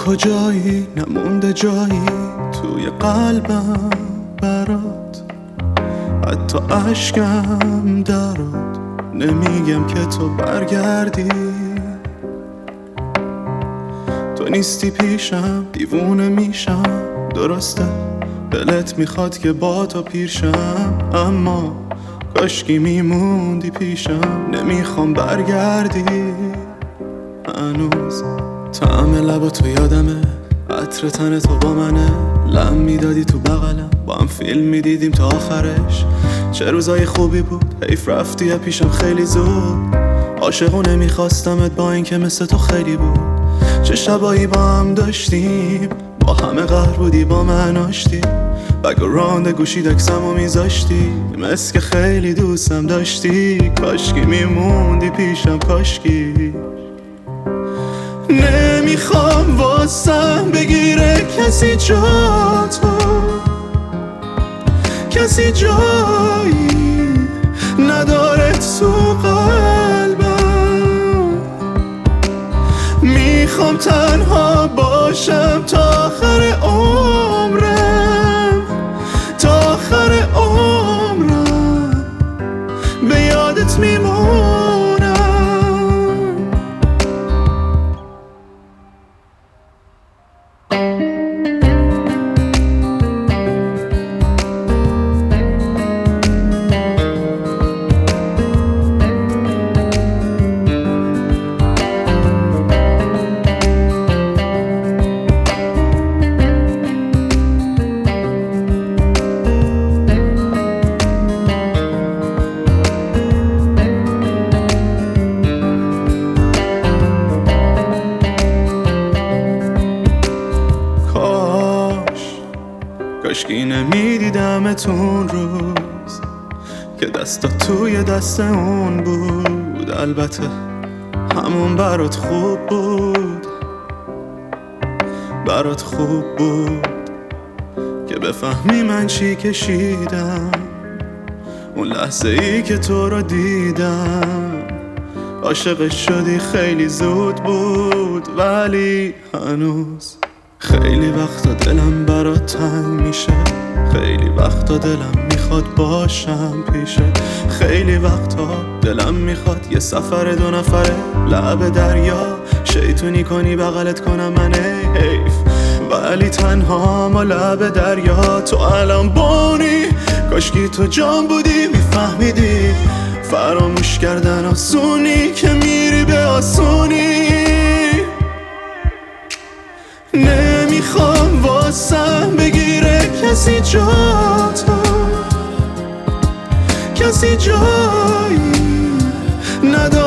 کجایی نمونده جایی توی قلبم برات، حتی عشقم درات. نمیگم که تو برگردی، تو نیستی پیشم دیوونه میشم. درسته دلت میخواد که با تو پیرشم، اما کاشکی میموندی پیشم. نمیخوام برگردی هنوز. طعم لبا تو یادمه، عطر تن تو با منه. لم میدادی تو بغلم، با هم فیلم میدیدیم تا آخرش. چه روزای خوبی بود، حیف رفتی پیشم خیلی زود. عاشقونه میخواستمت با اینکه مثل تو خیلی بود. چه شبایی با هم داشتیم، با همه قهر بودی با من آشتی. بگراند گوشی دکسمو میذاشتی، مثل که خیلی دوستم داشتی. کاشکی میموندی پیشم کاشکی. نمیخوام واسم بگیره کسی جاتو، کسی جایی نداره تو قلبم. میخوام تنها باشم تا آخر عمرم، تا آخر عمرم به یادت میمونم. کاشکی نمیدیدمتون روز که دستا توی دست اون بود. البته همون برات خوب بود، برات خوب بود که بفهمی من چی کشیدم اون لحظه ای که تو رو دیدم. عاشقش شدی خیلی زود بود، ولی هنوز خیلی وقتا دلم برات تنگ میشه. خیلی وقتا دلم میخواد باشم پیشه. خیلی وقتا دلم میخواد یه سفر 2 نفره لب دریا شیطونی کنی بغلت کنم من. حیف ولی تنها ما لب دریا. تو الان بونی، کاشکی تو جان بودی میفهمیدی فراموش کردن آسونی که میری به آسونی. نمیخوام واسم بگیره کسی جاتو، کسی جایی نداره